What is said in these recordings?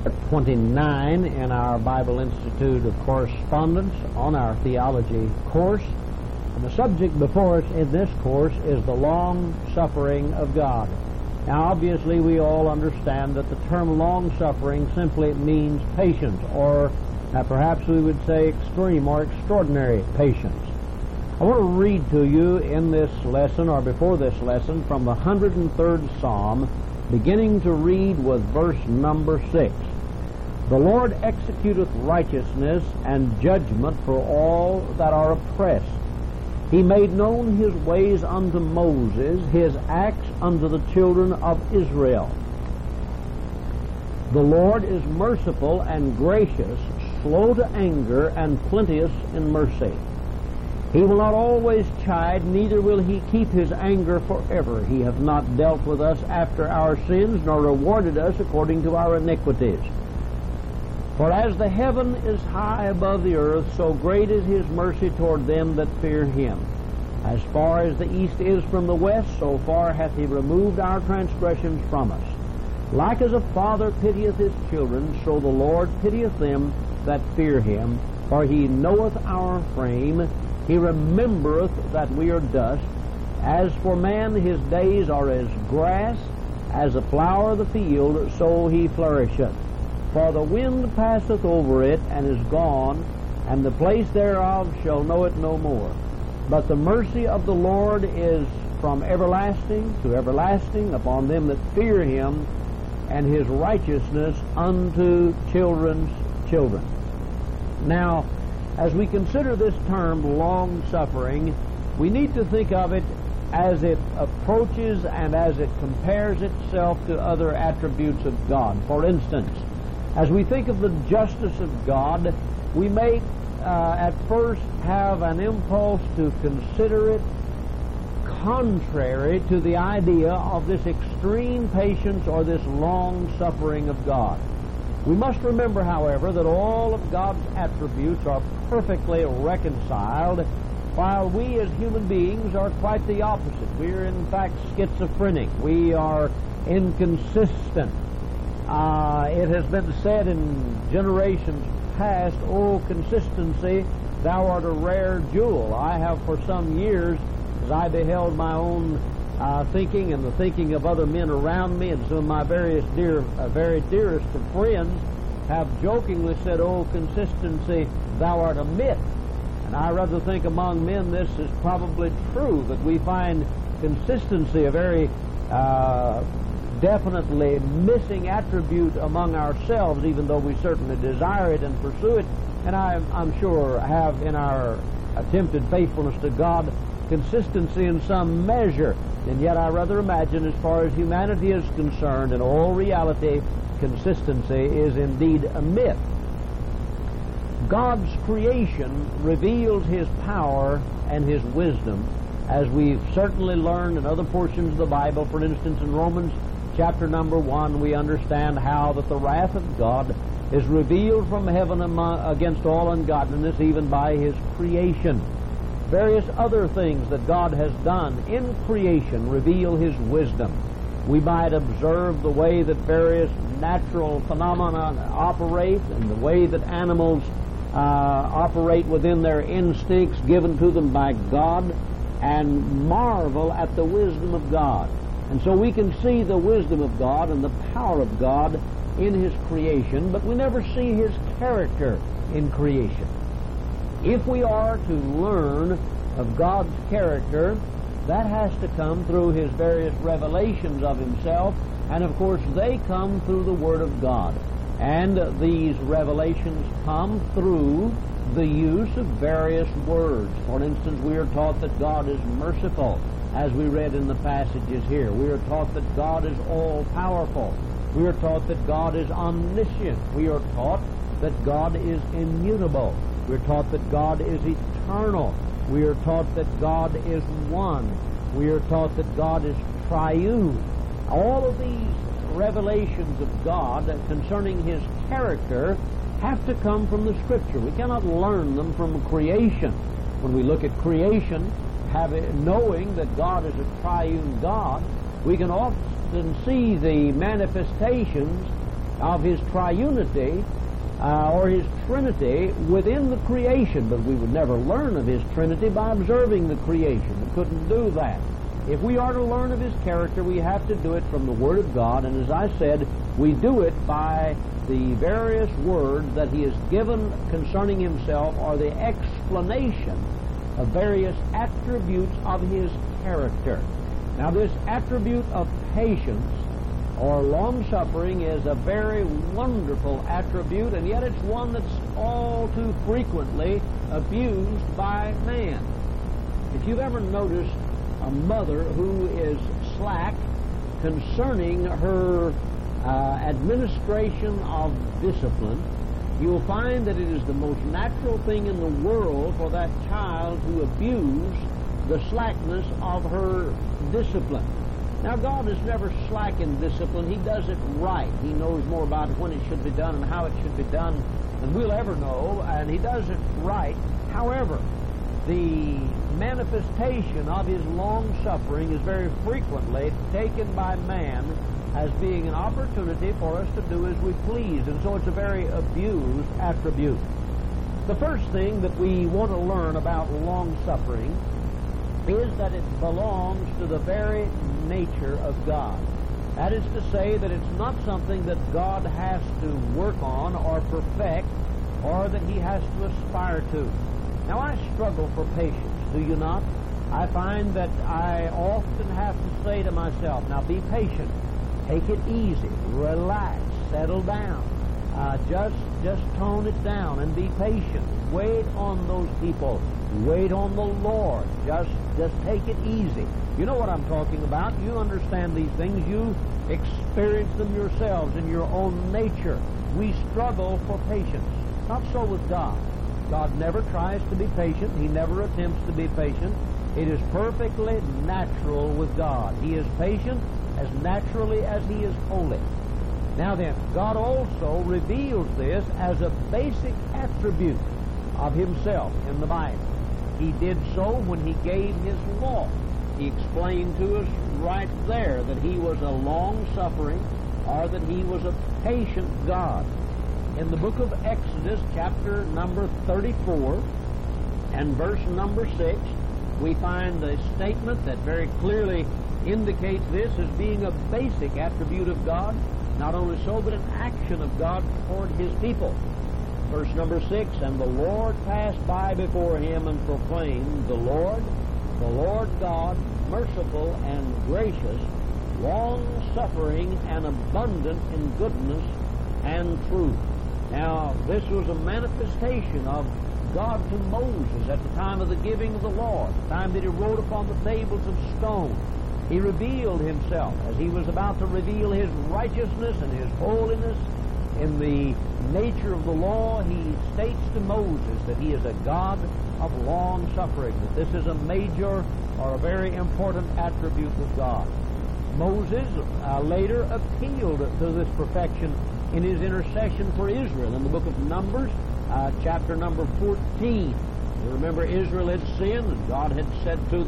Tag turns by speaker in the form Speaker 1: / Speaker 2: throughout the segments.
Speaker 1: 29 in our Bible Institute of Correspondence on our theology course. And the subject before us in this course is the long suffering of God. Now, obviously, we all understand that the term long suffering simply means patience, or perhaps we would say extreme or extraordinary patience. I want to read to you in this lesson, or before this lesson, from the 103rd Psalm, beginning to read with verse number 6. The Lord executeth righteousness and judgment for all that are oppressed. He made known his ways unto Moses, his acts unto the children of Israel. The Lord is merciful and gracious, slow to anger, and plenteous in mercy. He will not always chide, neither will he keep his anger forever. He hath not dealt with us after our sins, nor rewarded us according to our iniquities. For as the heaven is high above the earth, so great is his mercy toward them that fear him. As far as the east is from the west, so far hath he removed our transgressions from us. Like as a father pitieth his children, so the Lord pitieth them that fear him. For he knoweth our frame, he remembereth that we are dust. As for man, his days are as grass, as a flower of the field, so he flourisheth. For the wind passeth over it, and is gone, and the place thereof shall know it no more. But the mercy of the Lord is from everlasting to everlasting upon them that fear him, and his righteousness unto children's children. Now, as we consider this term long-suffering, we need to think of it as it approaches and as it compares itself to other attributes of God. For instance, as we think of the justice of God, we may at first have an impulse to consider it contrary to the idea of this extreme patience or this long suffering of God. We must remember, however, that all of God's attributes are perfectly reconciled, while we as human beings are quite the opposite. We are in fact schizophrenic. We are inconsistent. It has been said in generations past, "Oh, consistency, thou art a rare jewel." I have for some years, as I beheld my own thinking and the thinking of other men around me, and some of my very dearest of friends have jokingly said, "Oh, consistency, thou art a myth." And I rather think among men this is probably true, that we find consistency a very definitely missing attribute among ourselves, even though we certainly desire it and pursue it, and I'm sure have in our attempted faithfulness to God consistency in some measure. And yet I rather imagine, as far as humanity is concerned, in all reality, consistency is indeed a myth. God's creation reveals his power and his wisdom, as we've certainly learned in other portions of the Bible. For instance, in Romans chapter number 1, we understand how that the wrath of God is revealed from heaven against all ungodliness, even by his creation. Various other things that God has done in creation reveal his wisdom. We might observe the way that various natural phenomena operate, and the way that animals operate within their instincts given to them by God, and marvel at the wisdom of God. And so we can see the wisdom of God and the power of God in his creation, but we never see his character in creation. If we are to learn of God's character, that has to come through his various revelations of himself, and of course they come through the Word of God. And these revelations come through the use of various words. For instance, we are taught that God is merciful, as we read in the passages here. We are taught that God is all-powerful. We are taught that God is omniscient. We are taught that God is immutable. We are taught that God is eternal. We are taught that God is one. We are taught that God is triune. All of these revelations of God concerning his character have to come from the Scripture. We cannot learn them from creation. When we look at creation, knowing that God is a triune God, we can often see the manifestations of His triunity or His Trinity within the creation, but we would never learn of His Trinity by observing the creation. We couldn't do that. If we are to learn of His character, we have to do it from the Word of God, and as I said, we do it by the various words that He has given concerning Himself, or the explanation of various attributes of His character. Now, this attribute of patience or long-suffering is a very wonderful attribute, and yet it's one that's all too frequently abused by man. If you've ever noticed a mother who is slack concerning her administration of discipline, you'll find that it is the most natural thing in the world for that child to abuse the slackness of her discipline. Now, God is never slack in discipline. He does it right. He knows more about when it should be done and how it should be done than we'll ever know, and He does it right. However, the manifestation of His long-suffering is very frequently taken by man as being an opportunity for us to do as we please, and so it's a very abused attribute. The first thing that we want to learn about long-suffering is that it belongs to the very nature of God. That is to say that it's not something that God has to work on or perfect, or that He has to aspire to. Now, I struggle for patience, do you not? I find that I often have to say to myself, now be patient, take it easy, relax, settle down, just tone it down and be patient. Wait on those people. Wait on the Lord. Just take it easy. You know what I'm talking about. You understand these things. You experience them yourselves in your own nature. We struggle for patience. Not so with God. God never tries to be patient. He never attempts to be patient. It is perfectly natural with God. He is patient as naturally as He is holy. Now then, God also reveals this as a basic attribute of Himself in the Bible. He did so when He gave His law. He explained to us right there that He was a long-suffering, or that He was a patient God. In the book of Exodus, chapter number 34, and verse number 6, we find a statement that very clearly indicates this as being a basic attribute of God. Not only so, but an action of God toward His people. Verse number 6, and the Lord passed by before him and proclaimed, the Lord God, merciful and gracious, long-suffering and abundant in goodness and truth. Now, this was a manifestation of God to Moses at the time of the giving of the law, at the time that He wrote upon the tables of stone. He revealed Himself as He was about to reveal His righteousness and His holiness. In the nature of the law, He states to Moses that He is a God of long-suffering, that this is a major or a very important attribute of God. Moses later appealed to this perfection in his intercession for Israel in the book of Numbers, chapter number 14. You remember Israel had sinned, and God had said to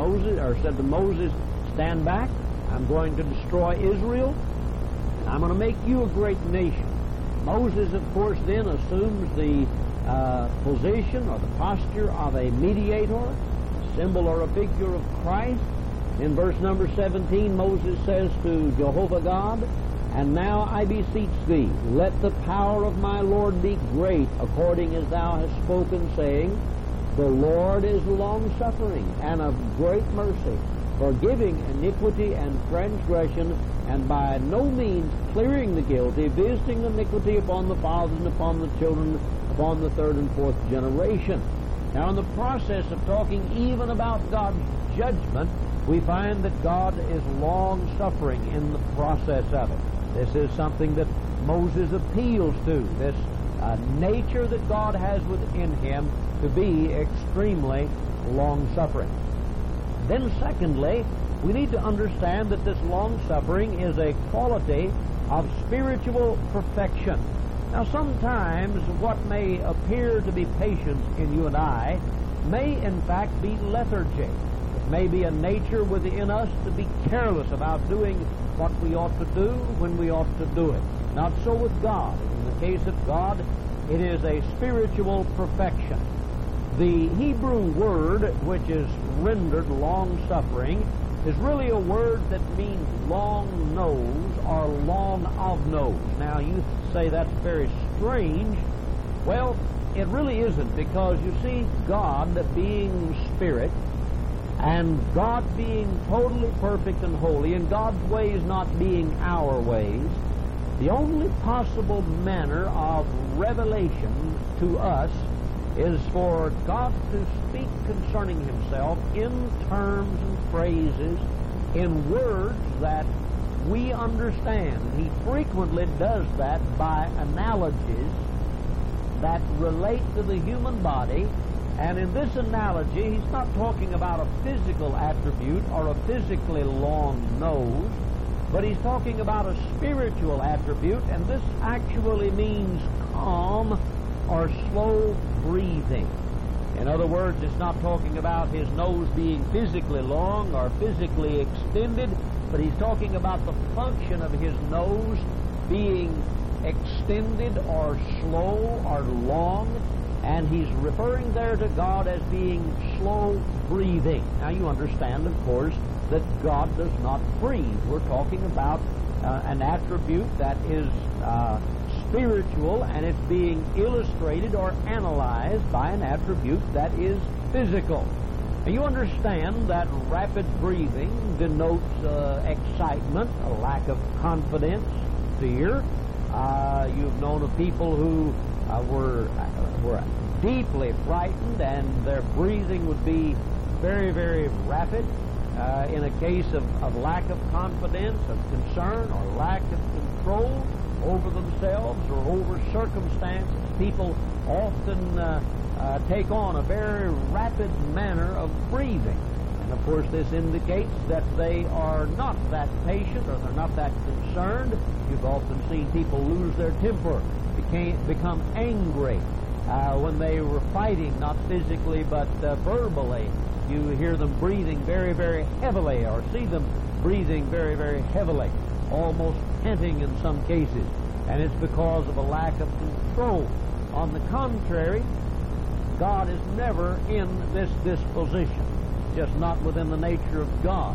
Speaker 1: Moses, stand back, I'm going to destroy Israel, and I'm going to make you a great nation. Moses, of course, then assumes the position or the posture of a mediator, a symbol or a figure of Christ. In verse number 17, Moses says to Jehovah God, and now I beseech thee, let the power of my Lord be great, according as thou hast spoken, saying, the Lord is long-suffering and of great mercy, forgiving iniquity and transgression, and by no means clearing the guilty, visiting iniquity upon the fathers and upon the children, upon the third and fourth generation. Now, in the process of talking even about God's judgment, we find that God is long-suffering in the process of it. This is something that Moses appeals to, this nature that God has within Him to be extremely long-suffering. Then secondly, we need to understand that this long-suffering is a quality of spiritual perfection. Now, sometimes what may appear to be patience in you and I may in fact be lethargy. It may be a nature within us to be careless about doing what we ought to do when we ought to do it. Not so with God. In the case of God, it is a spiritual perfection. The Hebrew word, which is rendered long-suffering, is really a word that means long nose or long of nose. Now, you say that's very strange. Well, it really isn't, because you see, God being Spirit, and God being totally perfect and holy, and God's ways not being our ways, the only possible manner of revelation to us is for God to speak concerning Himself in terms and phrases, in words that we understand. He frequently does that by analogies that relate to the human body. And in this analogy, He's not talking about a physical attribute or a physically long nose, but He's talking about a spiritual attribute, and this actually means calm or slow breathing. In other words, it's not talking about His nose being physically long or physically extended, but He's talking about the function of His nose being extended or slow or long, and He's referring there to God as being slow breathing. Now you understand, of course, that God does not breathe. We're talking about an attribute that is spiritual, and it's being illustrated or analyzed by an attribute that is physical. And you understand that rapid breathing denotes excitement, a lack of confidence, fear. You've known of people who were deeply frightened, and their breathing would be very, very rapid. In a case of lack of confidence, of concern, or lack of control over themselves or over circumstances, people often take on a very rapid manner of breathing. And of course, this indicates that they are not that patient, or they're not that concerned. You've often seen people lose their temper, become angry when they were fighting, not physically but verbally. You hear them breathing very, very heavily, or see them breathing very, very heavily, almost panting in some cases, and it's because of a lack of control. On the contrary, God is never in this disposition, just not within the nature of God.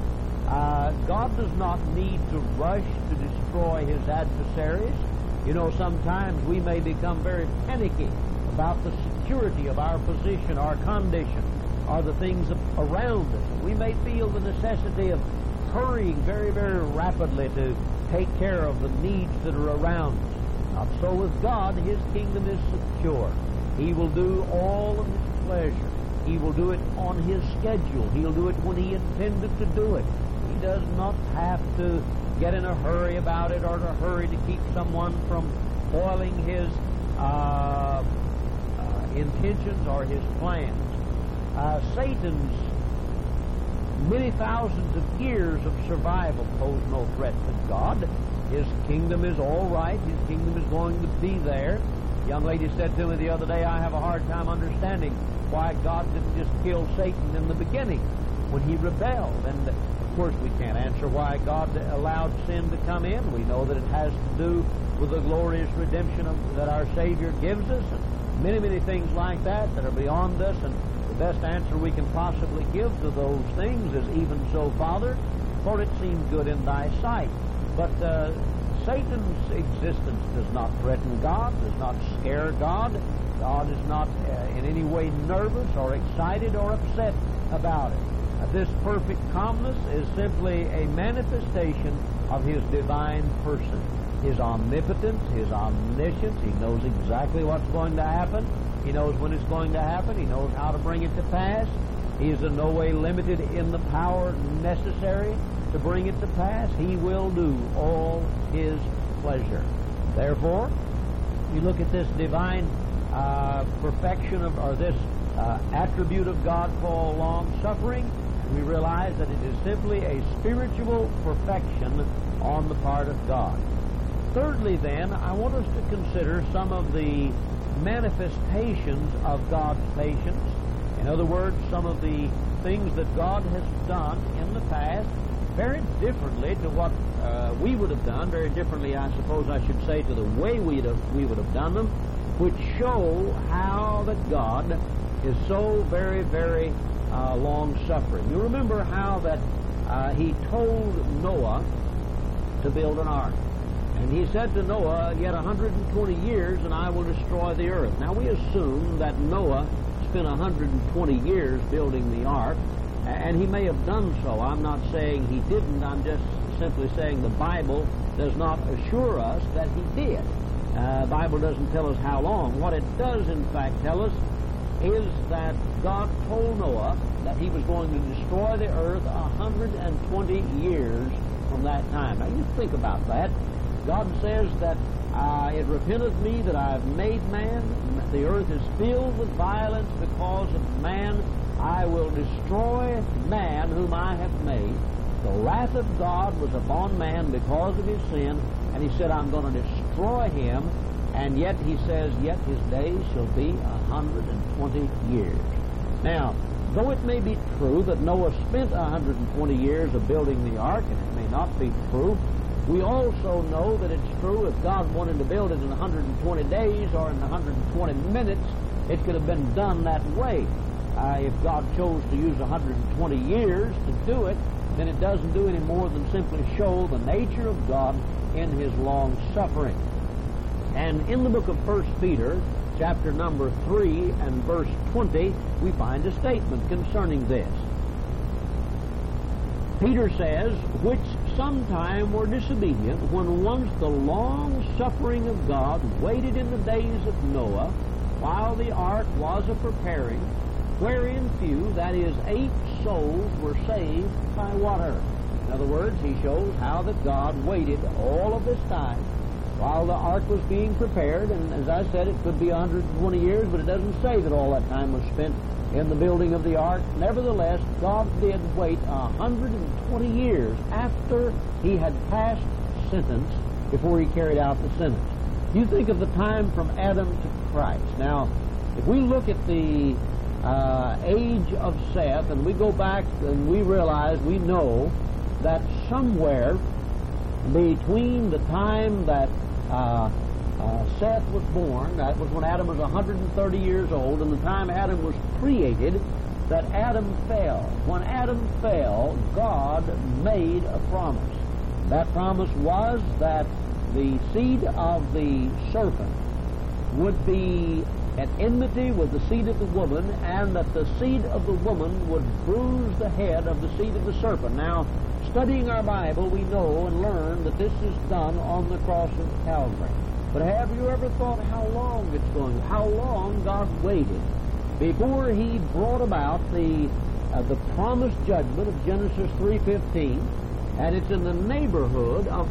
Speaker 1: God does not need to rush to destroy His adversaries. You know, sometimes we may become very panicky about the security of our position, our condition, or the things around us. We may feel the necessity of hurrying very, very rapidly to take care of the needs that are around us. Not so with God. His kingdom is secure. He will do all of His pleasure. He will do it on His schedule. He'll do it when He intended to do it. He does not have to get in a hurry about it, or to hurry to keep someone from foiling His intentions or His plans. Satan's many thousands of years of survival pose no threat to God. His kingdom is all right. His kingdom is going to be there. A young lady said to me the other day, I have a hard time understanding why God didn't just kill Satan in the beginning when he rebelled. And of course we can't answer why God allowed sin to come in. We know that it has to do with the glorious redemption that our Savior gives us, and many, many things like that are beyond us. And the best answer we can possibly give to those things is, even so, Father, for it seemed good in Thy sight. But Satan's existence does not threaten God, does not scare God. God is not in any way nervous or excited or upset about it. This perfect calmness is simply a manifestation of His divine person. His omnipotence, His omniscience. He knows exactly what's going to happen. He knows when it's going to happen. He knows how to bring it to pass. He is in no way limited in the power necessary to bring it to pass. He will do all His pleasure. Therefore, you look at this divine perfection or this attribute of God called long-suffering, we realize that it is simply a spiritual perfection on the part of God. Thirdly, then, I want us to consider some of the manifestations of God's patience. In other words, some of the things that God has done in the past very differently to what we would have done, very differently, I suppose I should say, to the way we would have done them, which show how that God is so very, very long-suffering. You remember how that he told Noah to build an ark. And he said to Noah, yet 120 years and I will destroy the earth. Now we assume that Noah spent 120 years building the ark, and he may have done so. I'm not saying he didn't. I'm just simply saying the Bible does not assure us that he did. The Bible doesn't tell us how long. What it does, in fact, tell us is that God told Noah that he was going to destroy the earth 120 years from that time. Now you think about that. God says that it repenteth me that I have made man. The earth is filled with violence because of man. I will destroy man whom I have made. The wrath of God was upon man because of his sin, and he said, I'm going to destroy him. And yet he says, yet his days shall be 120 years. Now, though it may be true that Noah spent 120 years of building the ark, and it may not be true, we also know that it's true if God wanted to build it in 120 days or in 120 minutes, it could have been done that way. If God chose to use 120 years to do it, then it doesn't do any more than simply show the nature of God in his long suffering. And in the book of 1 Peter, chapter number 3 and verse 20, we find a statement concerning this. Peter says, which sometime were disobedient, when once the long suffering of God waited in the days of Noah, while the ark was a preparing, wherein few, that is, 8 souls, were saved by water. In other words, he shows how that God waited all of this time while the ark was being prepared, and as I said, it could be 120 years, but it doesn't say that all that time was spent in the building of the ark. Nevertheless, God did wait 120 years after he had passed sentence before he carried out the sentence. You think of the time from Adam to Christ. Now, if we look at the age of Seth, and we go back and we realize, we know that somewhere between the time that Seth was born, that was when Adam was 130 years old, and the time Adam was created, that Adam fell. When Adam fell, God made a promise. That promise was that the seed of the serpent would be at enmity with the seed of the woman, and that the seed of the woman would bruise the head of the seed of the serpent. Now, studying our Bible, we know and learn that this is done on the cross of Calvary. But have you ever thought how long it's going, how long God waited before he brought about the promised judgment of Genesis 3:15, and it's in the neighborhood of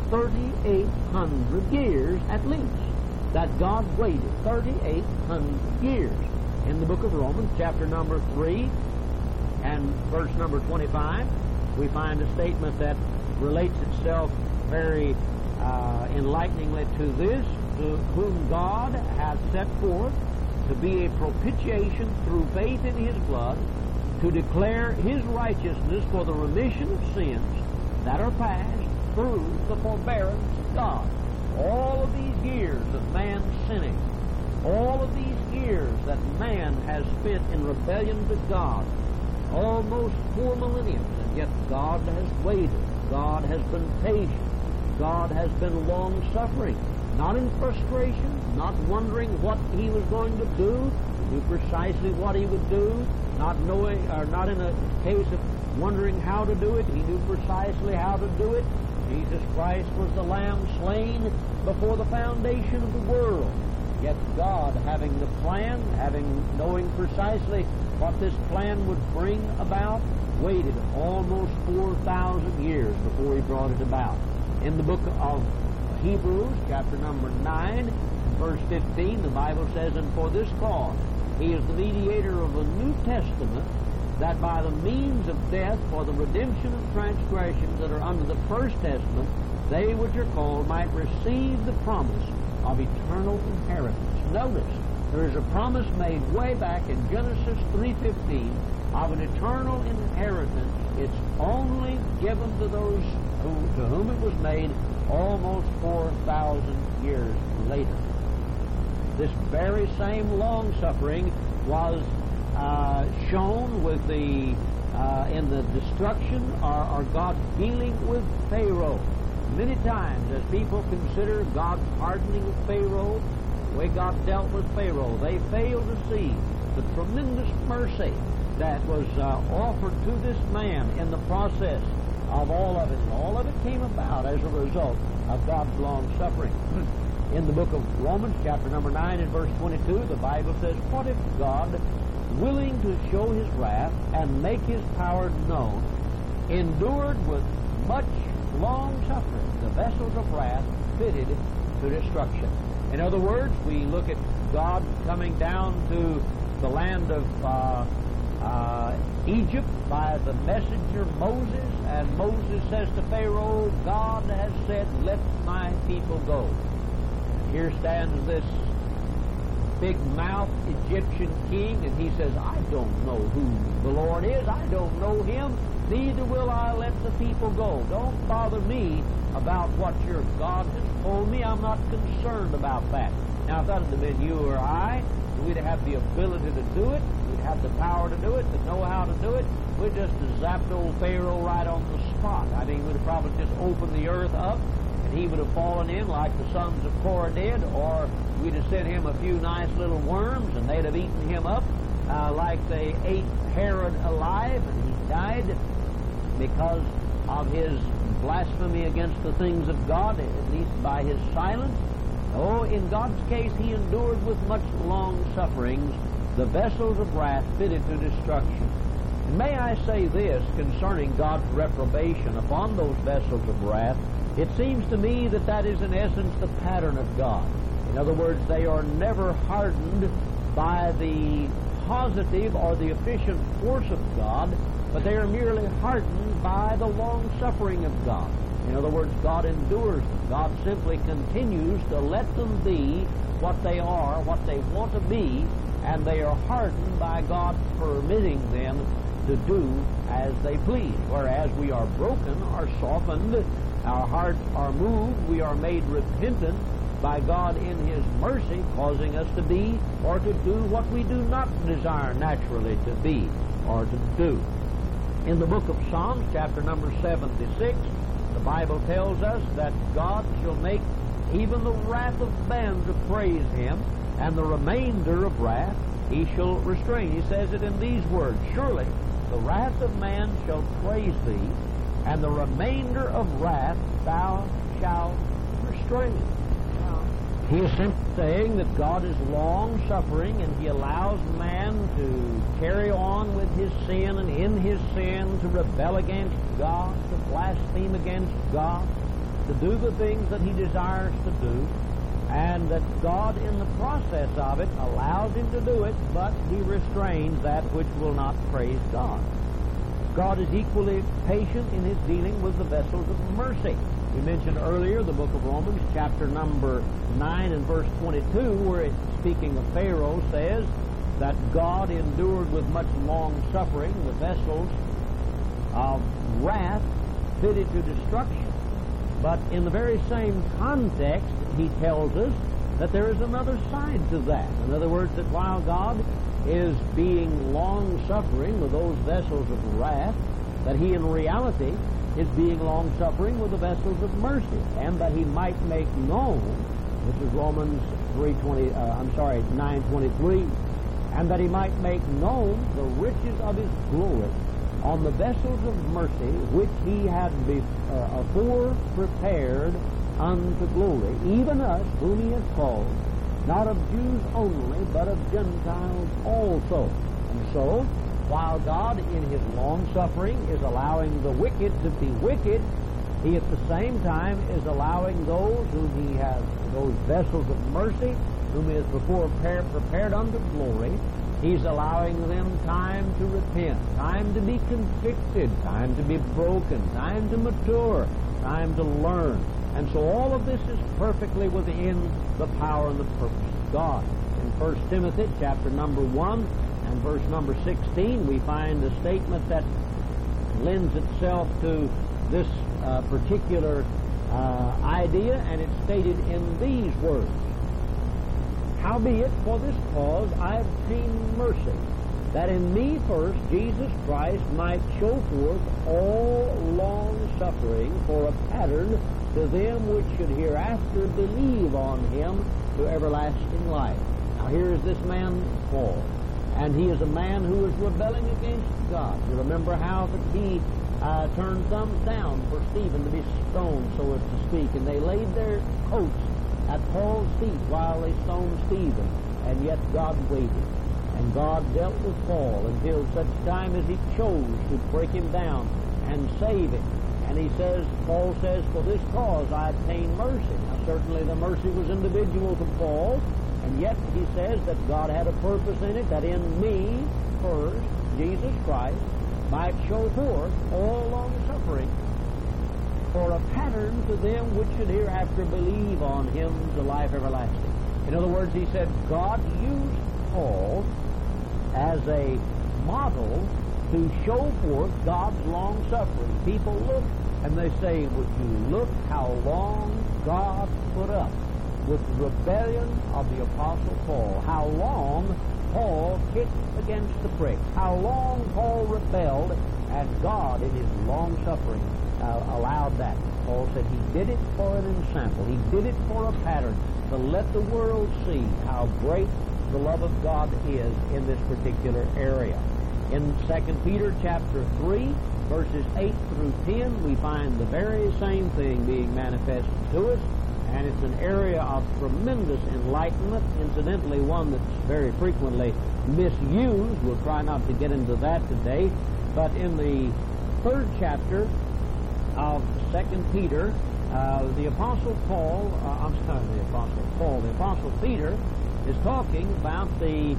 Speaker 1: 3,800 years at least that God waited, 3,800 years. In the book of Romans, chapter number 3 and verse number 25, we find a statement that relates itself very enlighteningly to this, to whom God hath set forth to be a propitiation through faith in his blood, to declare his righteousness for the remission of sins that are past through the forbearance of God. All of these years of man sinning, all of these years that man has spent in rebellion to God, almost 4 millenniums, and yet God has waited. God has been patient. God has been long-suffering, not in frustration, not wondering what he was going to do, knew precisely what he would do, not knowing, or not in a case of wondering how to do it. He knew precisely how to do it. Jesus Christ was the Lamb slain before the foundation of the world. Yet God, having the plan, knowing precisely what this plan would bring about, waited almost 4,000 years before he brought it about. In the book of Hebrews, chapter number 9, verse 15, the Bible says, and for this cause he is the mediator of a New Testament, that by the means of death for the redemption of transgressions that are under the first testament, they which are called might receive the promise of eternal inheritance. Notice, there is a promise made way back in Genesis 3:15 of an eternal inheritance It's only given to those to whom it was made almost 4,000 years later. This very same long-suffering was shown with in the destruction or God dealing with Pharaoh. Many times as people consider God's hardening of Pharaoh, the way God dealt with Pharaoh, they fail to see the tremendous mercy that was offered to this man in the process of all of it. And all of it came about as a result of God's long-suffering. In the book of Romans, chapter number 9 and verse 22, the Bible says, "What if God, willing to show His wrath and make His power known, endured with much long-suffering the vessels of wrath fitted to destruction?" In other words, we look at God coming down to the land of Egypt by the messenger Moses, and Moses says to Pharaoh, "God has said, let my people go." Here stands this big-mouthed Egyptian king, and he says, "I don't know who the Lord is. I don't know Him. Neither will I let the people go. Don't bother me about what your God has told me. I'm not concerned about that." Now, if that had been you or I, we'd have the ability to do it. We'd have the power to do it, to know how to do it. We'd just have zapped old Pharaoh right on the spot. I mean, we'd have probably just opened the earth up, and he would have fallen in like the sons of Korah did, or we'd have sent him a few nice little worms, and they'd have eaten him up like they ate Herod alive, and he died because of his blasphemy against the things of God, at least by his silence. Oh, in God's case, He endured with much long sufferings the vessels of wrath fitted to destruction. And may I say this concerning God's reprobation upon those vessels of wrath, it seems to me that that is in essence the pattern of God. In other words, they are never hardened by the positive or the efficient force of God, but they are merely hardened by the long suffering of God. In other words, God endures them. God simply continues to let them be what they are, what they want to be, and they are hardened by God permitting them to do as they please. Whereas we are broken, are softened, our hearts are moved, we are made repentant by God in His mercy, causing us to be or to do what we do not desire naturally to be or to do. In the book of Psalms, chapter number 76, the Bible tells us that God shall make even the wrath of man to praise Him, and the remainder of wrath He shall restrain. He says it in these words, "Surely the wrath of man shall praise Thee, and the remainder of wrath Thou shalt restrain." He is simply saying that God is long-suffering, and He allows man to carry on with his sin, and in his sin to rebel against God, to blaspheme against God, to do the things that he desires to do, and that God, in the process of it, allows him to do it, but He restrains that which will not praise God. God is equally patient in His dealing with the vessels of mercy. We mentioned earlier the book of Romans, chapter number 9 and verse 22, where it's speaking of Pharaoh, says that God endured with much long suffering the vessels of wrath fitted to destruction. But in the very same context, He tells us that there is another side to that. In other words, that while God is being long-suffering with those vessels of wrath, that He in reality is being long-suffering with the vessels of mercy, and that He might make known, this is Romans 9:23, and that He might make known the riches of His glory on the vessels of mercy which He had afore prepared unto glory, even us whom He has called, not of Jews only, but of Gentiles also. And so, while God in His long-suffering is allowing the wicked to be wicked, He at the same time is allowing those whom He has, those vessels of mercy, whom He has before prepared unto glory, He's allowing them time to repent, time to be convicted, time to be broken, time to mature, time to learn. And so all of this is perfectly within the power and the purpose of God. In 1 Timothy chapter number 1 and verse number 16, we find the statement that lends itself to this particular idea, and it's stated in these words. Howbeit, for this cause I obtain mercy, that in me first Jesus Christ might show forth all long-suffering for a pattern to them which should hereafter believe on him to everlasting life. Now here is this man, Paul, and he is a man who is rebelling against God. You remember how that he turned thumbs down for Stephen to be stoned, so as to speak, and they laid their coats at Paul's feet while they stoned Stephen, and yet God waited. And God dealt with Paul until such time as he chose to break him down and save him. And he says, Paul says, for this cause I obtained mercy. Now certainly the mercy was individual to Paul, and yet he says that God had a purpose in it, that in me first, Jesus Christ, might show forth all long-suffering for a pattern to them which should hereafter believe on him to life everlasting. In other words, he said, God used Paul as a model to show forth God's long-suffering. People look and they say, would you look how long God put up with the rebellion of the Apostle Paul, how long Paul kicked against the pricks, how long Paul rebelled, and God in his long-suffering allowed that. Paul said he did it for an ensample. He did it for a pattern to let the world see how great the love of God is in this particular area. In 2 Peter chapter 3, verses 8 through 10, we find the very same thing being manifested to us, and it's an area of tremendous enlightenment, incidentally one that's very frequently misused. We'll try not to get into that today, but in the 3rd chapter of 2 Peter, the Apostle Peter is talking about the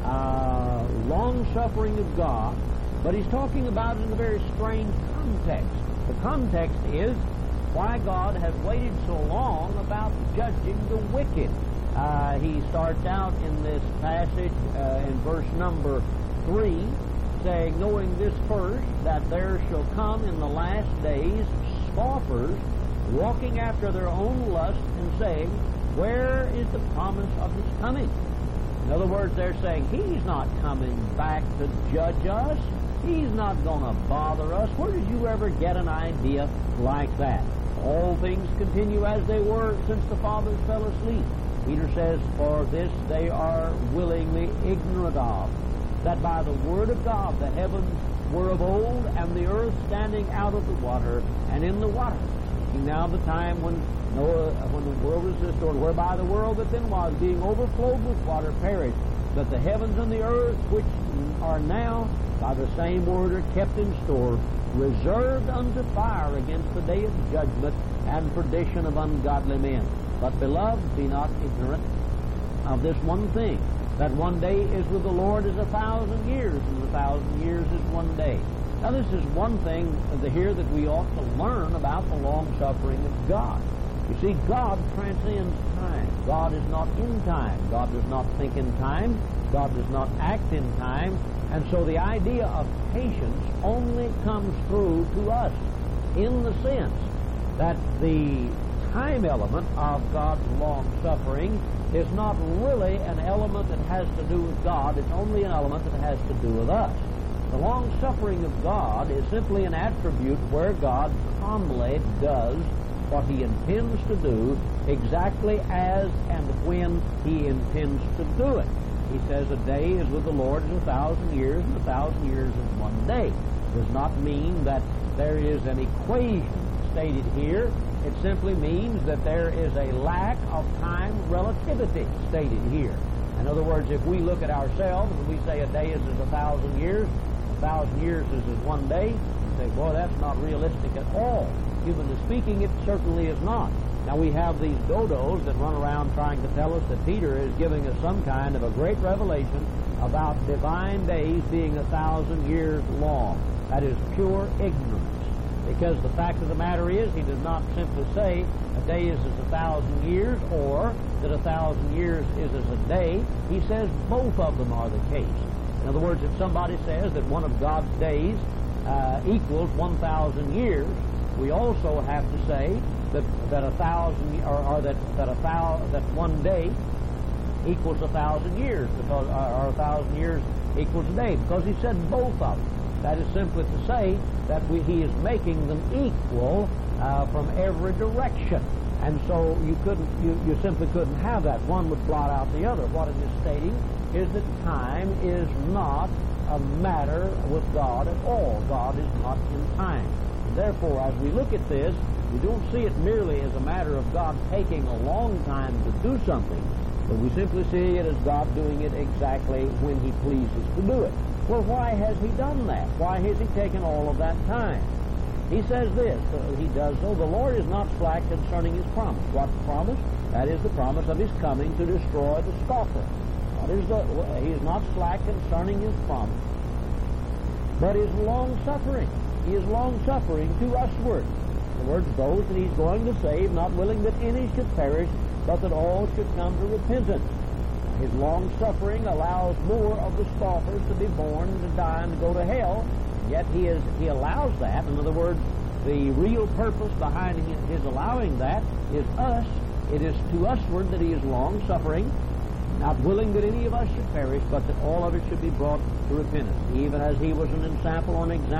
Speaker 1: long-suffering of God, but he's talking about it in a very strange context. The context is why God has waited so long about judging the wicked. He starts out in this passage in verse number 3, saying, knowing this first, that there shall come in the last days scoffers, walking after their own lust, and saying, where is the promise of his coming? In other words, they're saying, he's not coming back to judge us. He's not going to bother us. Where did you ever get an idea like that? All things continue as they were since the fathers fell asleep. Peter says, for this they are willingly ignorant of, that by the word of God the heavens were of old, and the earth standing out of the water and in the water. Speaking now of the time when the world was restored, whereby the world that then was, being overflowed with water, perished, that the heavens and the earth, which are now by the same word are kept in store, reserved unto fire against the day of judgment and perdition of ungodly men. But, beloved, be not ignorant of this one thing, that one day is with the Lord as 1,000 years, and 1,000 years is one day. Now, this is one thing here that we ought to learn about the long-suffering of God. You see, God transcends time. God is not in time. God does not think in time. God does not act in time. And so the idea of patience only comes through to us in the sense that the time element of God's long-suffering is not really an element that has to do with God. It's only an element that has to do with us. The long-suffering of God is simply an attribute where God calmly does what he intends to do exactly as and when he intends to do it. He says a day is with the Lord as 1,000 years, and 1,000 years is one day. Does not mean that there is an equation stated here. It simply means that there is a lack of time relativity stated here. In other words, if we look at ourselves and we say a day is as 1,000 years, 1,000 years is as one day, we say, boy, that's not realistic at all. Humanly speaking, it certainly is not. Now, we have these dodos that run around trying to tell us that Peter is giving us some kind of a great revelation about divine days being 1,000 years long. That is pure ignorance. Because the fact of the matter is, he does not simply say a day is as 1,000 years, or that 1,000 years is as a day. He says both of them are the case. In other words, if somebody says that one of God's days equals 1,000 years, we also have to say that 1,000 or that 1 day equals 1,000 years, because or 1,000 years equals a day, because he said both of them. That is simply to say that he is making them equal from every direction, and so you simply couldn't have that. One would blot out the other. What it is stating is that time is not a matter with God at all. God is not in time. And therefore, as we look at this, we don't see it merely as a matter of God taking a long time to do something, but we simply see it as God doing it exactly when He pleases to do it. Well, why has He done that? Why has He taken all of that time? He says this, He does so, the Lord is not slack concerning His promise. What promise? That is the promise of His coming to destroy the scoffer. He is not slack concerning His promise, but is long-suffering. He is long-suffering to usward. In other words, those that He's going to save, not willing that any should perish, but that all should come to repentance. His long-suffering allows more of the scoffers to be born and to die and to go to hell, yet He allows that. In other words, the real purpose behind His allowing that is us. It is to usward that He is long-suffering, not willing that any of us should perish, but that all of it should be brought to repentance, even as He was an example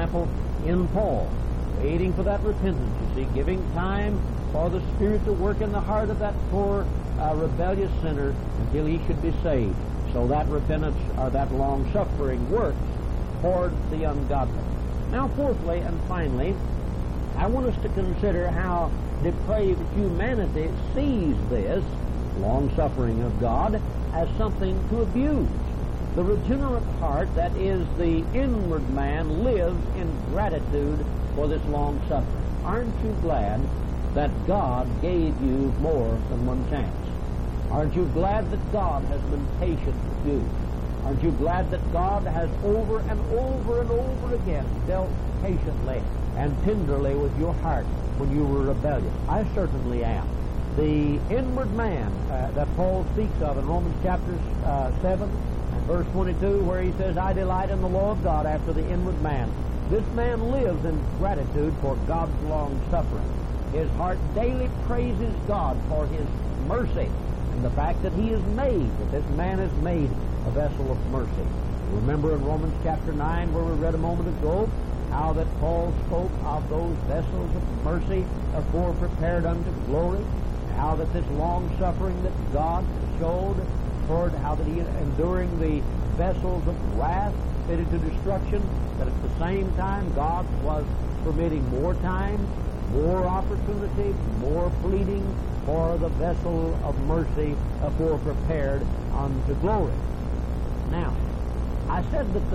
Speaker 1: in Paul, waiting for that repentance, you see, giving time for the Spirit to work in the heart of that poor rebellious sinner until he should be saved. So that repentance or that long-suffering works toward the ungodly. Now, fourthly and finally, I want us to consider how depraved humanity sees this long-suffering of God as something to abuse. The regenerate heart, that is the inward man, lives in gratitude for this long-suffering. Aren't you glad that God gave you more than one chance? Aren't you glad that God has been patient with you? Aren't you glad that God has over and over and over again dealt patiently and tenderly with your heart when you were rebellious? I certainly am. The inward man that Paul speaks of in Romans chapter 7 and verse 22, where he says, I delight in the law of God after the inward man. This man lives in gratitude for God's long suffering. His heart daily praises God for His mercy and the fact that he is made, that this man is made a vessel of mercy. Remember in Romans chapter 9, where we read a moment ago, how that Paul spoke of those vessels of mercy afore prepared unto glory, how that this long suffering that God showed toward how that He is enduring the vessels of wrath fitted to destruction, that at the same time God was permitting more time, more opportunity, more pleading for the vessel of mercy afore prepared unto glory. Now, I said that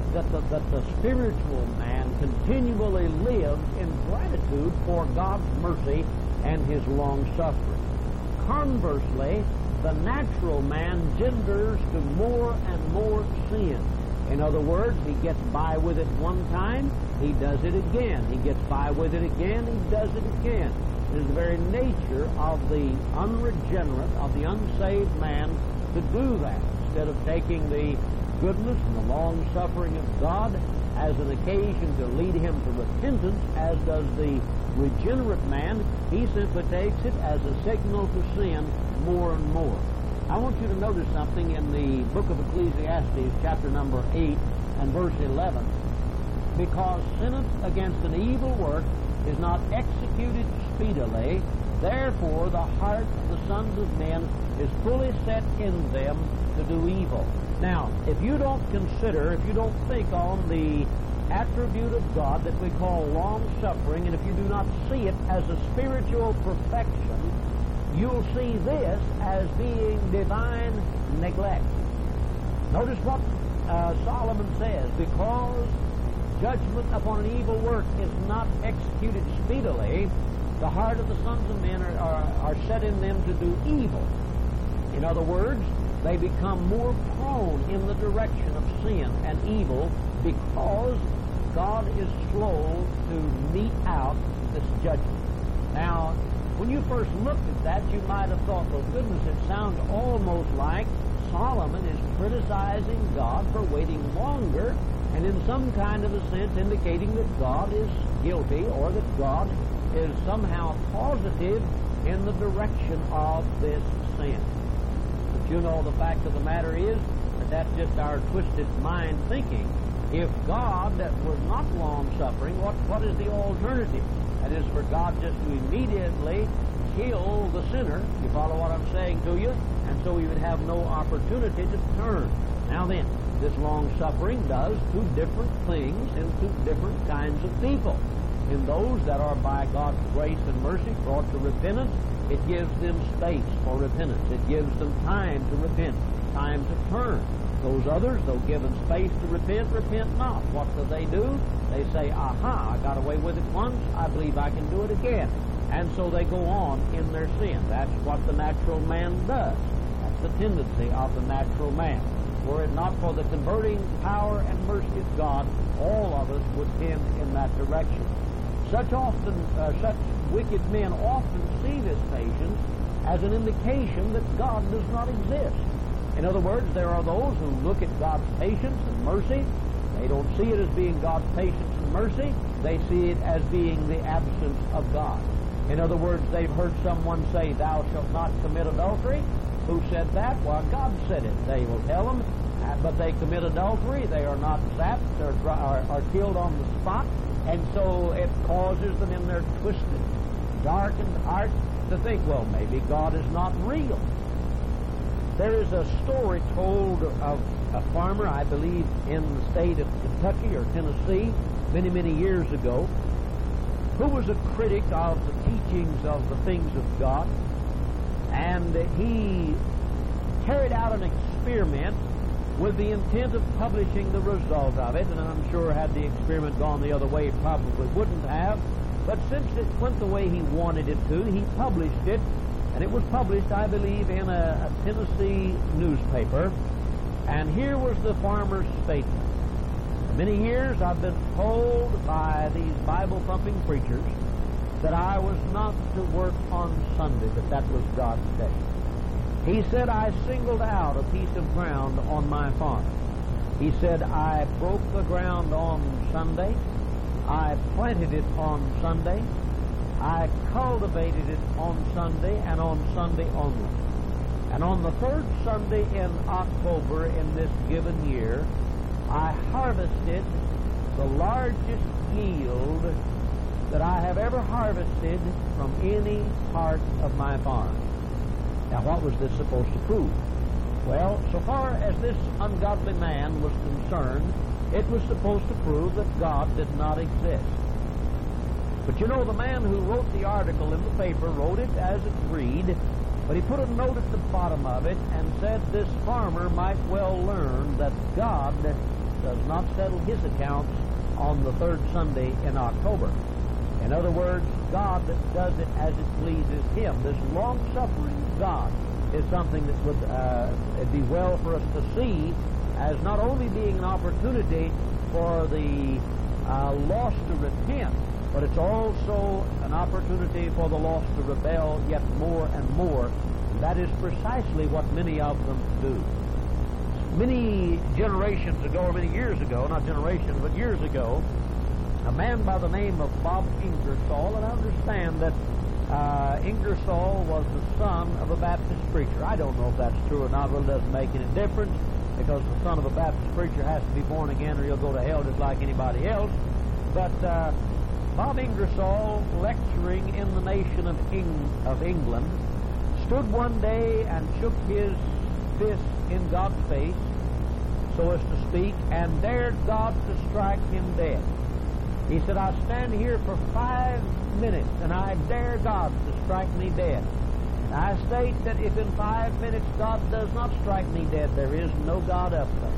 Speaker 1: the spiritual man continually lives in gratitude for God's mercy and His long suffering. Conversely, the natural man genders to more and more sin. In other words, he gets by with it one time, he does it again. He gets by with it again, he does it again. It is the very nature of the unregenerate, of the unsaved man to do that. Instead of taking the goodness and the long-suffering of God as an occasion to lead him to repentance, as does the regenerate man, he simply takes it as a signal to sin more and more. I want you to notice something in the book of Ecclesiastes, chapter number 8 and verse 11. Because sentence against an evil work is not executed speedily, therefore the heart of the sons of men is fully set in them to do evil. Now, if you don't consider, if you don't think on the attribute of God that we call long-suffering, and if you do not see it as a spiritual perfection, you'll see this as being divine neglect. Notice what Solomon says, because judgment upon an evil work is not executed speedily, the heart of the sons of men are set in them to do evil. In other words, they become more prone in the direction of sin and evil because God is slow to mete out this judgment. Now, when you first looked at that, you might have thought, well, goodness, it sounds almost like Solomon is criticizing God for waiting longer and in some kind of a sense indicating that God is guilty or that God is somehow positive in the direction of this sin. But you know, the fact of the matter is that that's just our twisted mind thinking. If God was not long-suffering, what is the alternative? That is for God just to immediately kill the sinner. You follow what I'm saying to you? And so he would have no opportunity to turn. Now then, this long-suffering does two different things in two different kinds of people. In those that are by God's grace and mercy brought to repentance, it gives them space for repentance. It gives them time to repent, time to turn. Those others, though given space to repent not. What do? They say, aha, I got away with it once, I believe I can do it again. And so they go on in their sin. That's what the natural man does. That's the tendency of the natural man. Were it not for the converting power and mercy of God, all of us would tend in that direction. Such wicked men often see this patience as an indication that God does not exist. In other words, there are those who look at God's patience and mercy. They don't see it as being God's patience and mercy. They see it as being the absence of God. In other words, they've heard someone say, "Thou shalt not commit adultery." Who said that? Well, God said it. They will tell them, but they commit adultery. They are not zapped or are killed on the spot. And so it causes them in their twisted, darkened heart to think, well, maybe God is not real. There is a story told of a farmer, I believe, in the state of Kentucky or Tennessee, many, many years ago, who was a critic of the teachings of the things of God, and he carried out an experiment with the intent of publishing the result of it, and I'm sure had the experiment gone the other way, it probably wouldn't have, but since it went the way he wanted it to, he published it. And it was published, I believe, in a Tennessee newspaper. And here was the farmer's statement. For many years I've been told by these Bible-thumping preachers that I was not to work on Sunday, that was God's day. He said, I singled out a piece of ground on my farm. He said, I broke the ground on Sunday. I planted it on Sunday. I cultivated it on Sunday and on Sunday only. And on the third Sunday in October in this given year, I harvested the largest yield that I have ever harvested from any part of my farm. Now, what was this supposed to prove? Well, so far as this ungodly man was concerned, it was supposed to prove that God did not exist. But you know, the man who wrote the article in the paper wrote it as it read, but he put a note at the bottom of it and said this farmer might well learn that God does not settle his accounts on the third Sunday in October. In other words, God does it as it pleases him. This long-suffering God is something that would be well for us to see as not only being an opportunity for the lost to repent, but it's also an opportunity for the lost to rebel yet more and more. That is precisely what many of them do. Many generations ago, or many years ago, not generations, but years ago, a man by the name of Bob Ingersoll, and I understand that Ingersoll was the son of a Baptist preacher. I don't know if that's true or not, but it doesn't make any difference, because the son of a Baptist preacher has to be born again or he'll go to hell just like anybody else. But Bob Ingersoll, lecturing in the nation of England, stood one day and shook his fist in God's face, so as to speak, and dared God to strike him dead. He said, I stand here for 5 minutes, and I dare God to strike me dead. And I state that if in 5 minutes God does not strike me dead, there is no God up there.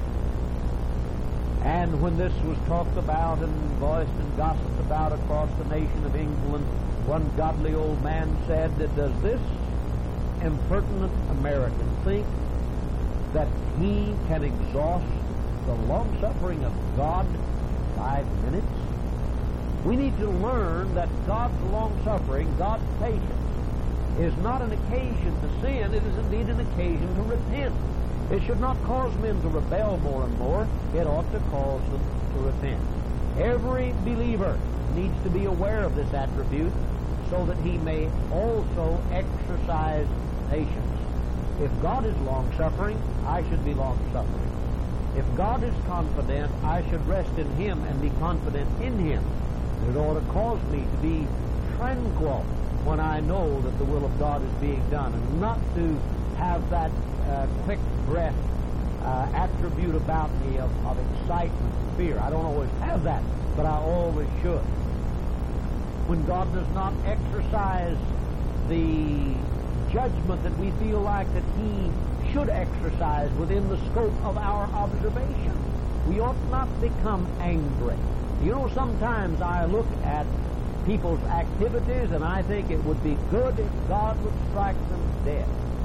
Speaker 1: And when this was talked about and voiced and gossiped about across the nation of England, one godly old man said, does this impertinent American think that he can exhaust the long-suffering of God in 5 minutes? We need to learn that God's long-suffering, God's patience, is not an occasion to sin. It is indeed an occasion to repent. It should not cause men to rebel more and more. It ought to cause them to repent. Every believer needs to be aware of this attribute so that he may also exercise patience. If God is long-suffering, I should be long-suffering. If God is confident, I should rest in Him and be confident in Him. It ought to cause me to be tranquil when I know that the will of God is being done, and not to have that quick breath attribute about me of excitement and fear. I don't always have that, but I always should. When God does not exercise the judgment that we feel like that He should exercise within the scope of our observation, we ought not become angry. You know, sometimes I look at people's activities and I think it would be good if God would strike them dead.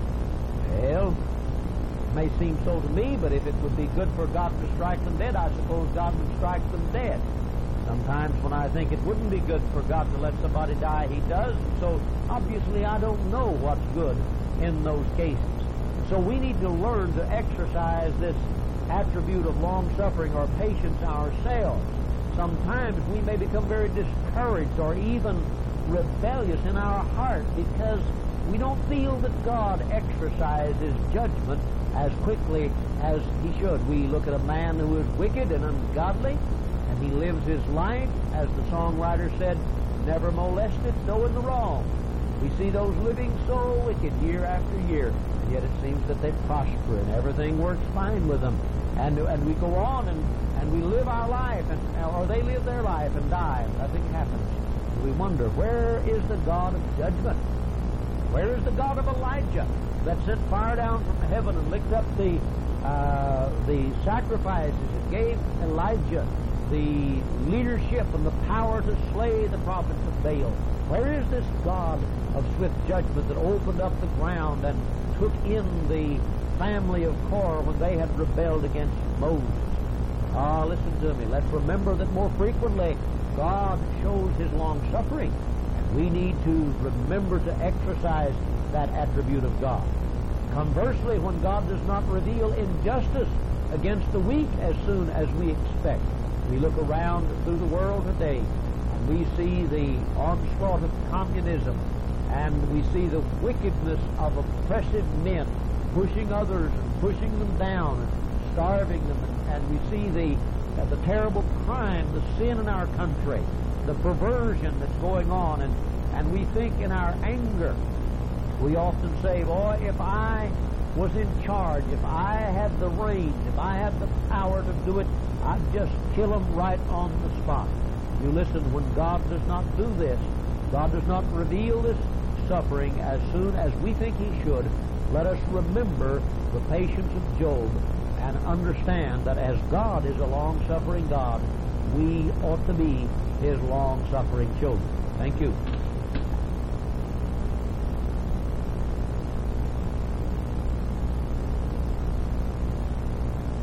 Speaker 1: Well, it may seem so to me, but if it would be good for God to strike them dead, I suppose God would strike them dead. Sometimes when I think it wouldn't be good for God to let somebody die, He does. So obviously I don't know what's good in those cases. So we need to learn to exercise this attribute of long-suffering or patience ourselves. Sometimes we may become very discouraged or even rebellious in our heart because we don't feel that God exercises judgment as quickly as He should. We look at a man who is wicked and ungodly, and he lives his life, as the songwriter said, never molested, though in the wrong. We see those living so wicked year after year, and yet it seems that they prosper and everything works fine with them. And we go on and we live our life, or they live their life and die, and nothing happens. We wonder, where is the God of judgment? Where is the God of Elijah that sent fire down from heaven and licked up the sacrifices and gave Elijah the leadership and the power to slay the prophets of Baal? Where is this God of swift judgment that opened up the ground and took in the family of Korah when they had rebelled against Moses? Listen to me. Let's remember that more frequently God shows His long-suffering, and we need to remember to exercise that attribute of God. Conversely, when God does not reveal injustice against the weak as soon as we expect, we look around through the world today, and we see the onslaught of communism, and we see the wickedness of oppressive men pushing others and pushing them down and starving them, and we see the terrible crime, the sin in our country, the perversion that's going on, and we think in our anger, we often say, boy, if I was in charge, if I had the reins, if I had the power to do it, I'd just kill them right on the spot. You listen, when God does not do this, God does not reveal this suffering as soon as we think He should, let us remember the patience of Job and understand that as God is a long-suffering God, we ought to be His long-suffering children. Thank you.